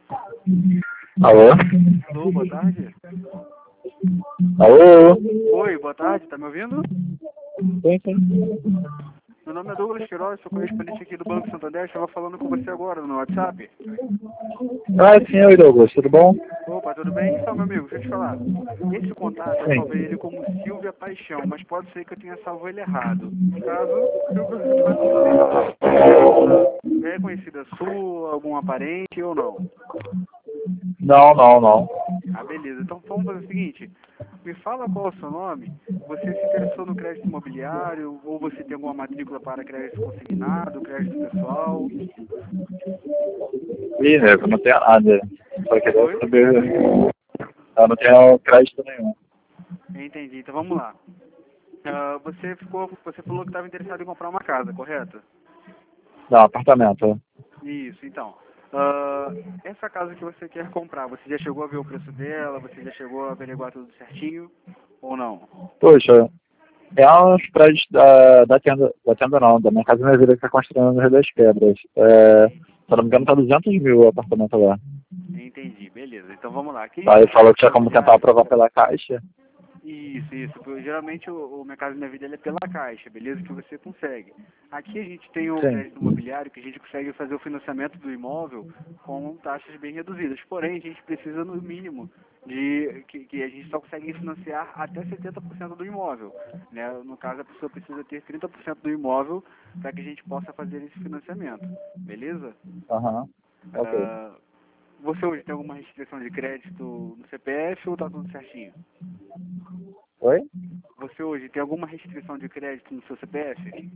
Alô? Alô, boa tarde. Alô? Oi, boa tarde, tá me ouvindo? Sim. Meu nome é Douglas Queiroz, sou correspondente aqui do Banco Santander, estava falando com você agora no WhatsApp. Ah, sim, oi Douglas, tudo bom? Opa, tudo bem? Então, meu amigo, deixa eu te falar. Esse contato eu salvei ele Sim. como Silvia Paixão, mas pode ser que eu tenha salvo ele errado. No caso, Silvia, se tiver tudo certo. É conhecida sua, algum parente ou não? Não. Ah, beleza. Então vamos fazer o seguinte. Me fala qual é o seu nome. Você se interessou no crédito imobiliário ou você tem alguma matrícula para crédito consignado, crédito pessoal? Ih, eu não tenho nada. Só queria Oi? saber. Eu não tenho crédito nenhum. Entendi. Então vamos lá. Você falou que estava interessado em comprar uma casa, correto? Não, apartamento. Isso, então. Essa casa que você quer comprar, você já chegou a ver o preço dela? Você já chegou a averiguar tudo certinho? Ou não? Poxa, é uns prédios da tenda não, da minha casa minha vida que está construindo no Rio das Pedras. Se eu não me engano, tá 200 mil o apartamento lá. Entendi, beleza. Então vamos lá. Aqui a gente Aí tem falou que crédito tinha como tentar imobiliário. aprovar pela Caixa. Isso. Geralmente o Minha Casa Minha Vida ele é pela Caixa, beleza? Que você consegue. Aqui a gente tem o Sim. crédito imobiliário que a gente consegue fazer o financiamento do imóvel com taxas bem reduzidas. Porém, a gente precisa no mínimo que a gente só consegue financiar até 70% do imóvel. Né? No caso, a pessoa precisa ter 30% do imóvel para que a gente possa fazer esse financiamento. Beleza? Aham. Ok. Ah, você hoje tem alguma restrição de crédito no CPF ou tá tudo certinho? Oi? Você hoje tem alguma restrição de crédito no seu CPF?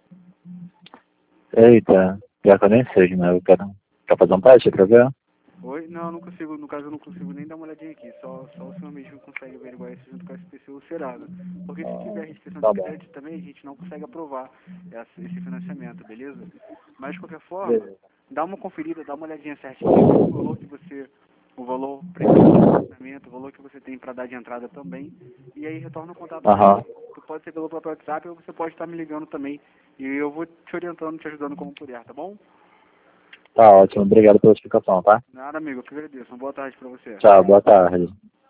Eita, pior que eu nem sei, né? Quer fazer um teste pra ver? Oi? Não, eu não consigo, no caso eu não consigo nem dar uma olhadinha aqui, só o senhor mesmo consegue averiguar isso junto com a SPC ou Serasa. Porque se tiver restrição de Tá bom. crédito também a gente não consegue aprovar esse financiamento, beleza? Mas de qualquer forma, Beleza. dá uma conferida, dá uma olhadinha certinho, vê o valor previsto de financiamento, o valor que você tem para dar de entrada também, e aí retorna o contato Aham. comigo. Pode ser pelo próprio WhatsApp ou você pode estar me ligando também, e eu vou te orientando, te ajudando como puder, tá bom? Tá ótimo. Obrigado pela explicação, tá? Nada, amigo, eu que agradeço. Uma boa tarde para você. Tchau, boa tarde.